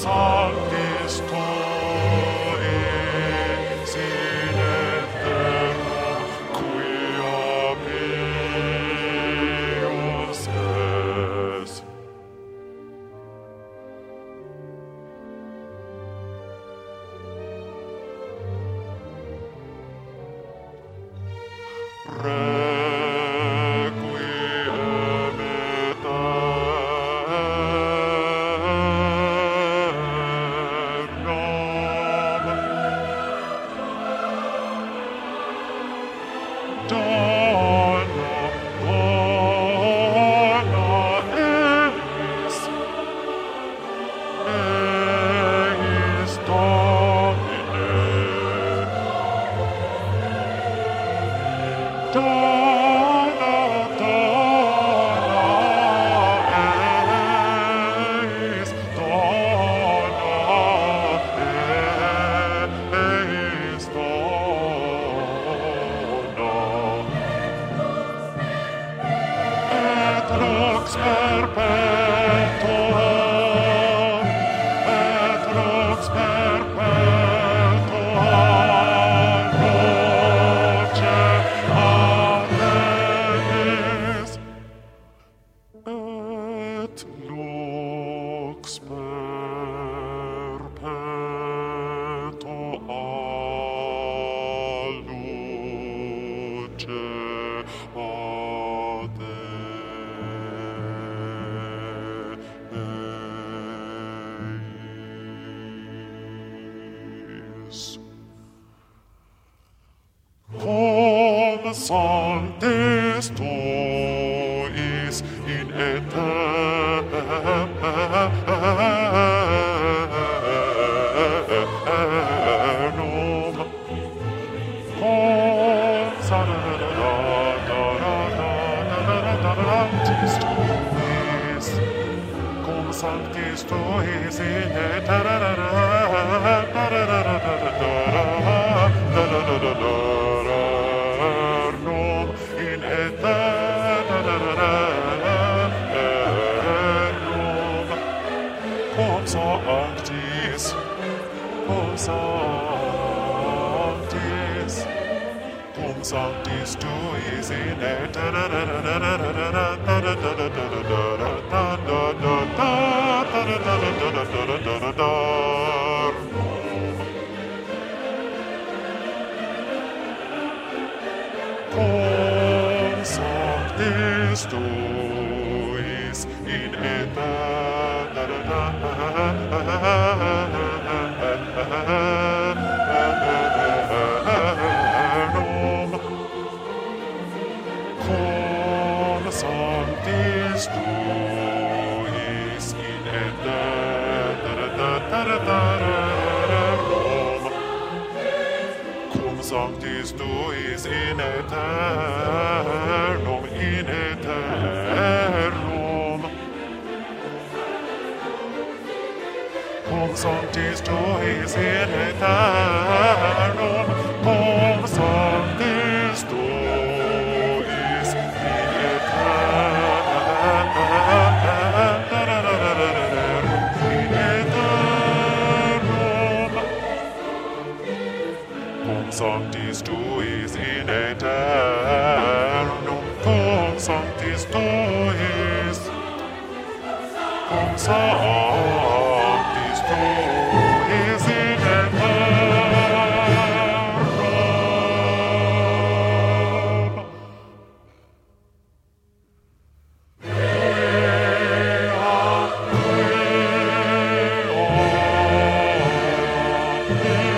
sanctis tuis in aeternum, quia pius es. Requiem et aeternum. Dona eis Domine. Dona eis, et lux perpetuum, et lux perpetuum voce adenis, et lux perpetua luce adenis. Cum sanctis tuis in aeternum, cum sanctis tuis, cum sanctis tuis in aeternum, in aeternum, cum sanctis, cum sanctis, cum sanctis tuis in cum sanctis tuis in aeternum, cum sanctis tuis in aeternum, cum sanctis tuis in aeternum, in aeternum, cum sanctis tuis in aeternum, cum sanctis tuis in aeternum, cum sanctis tuis in aeternum, cum sanctis tuis, cum sanctis tuis in aeternum. Quia, quia,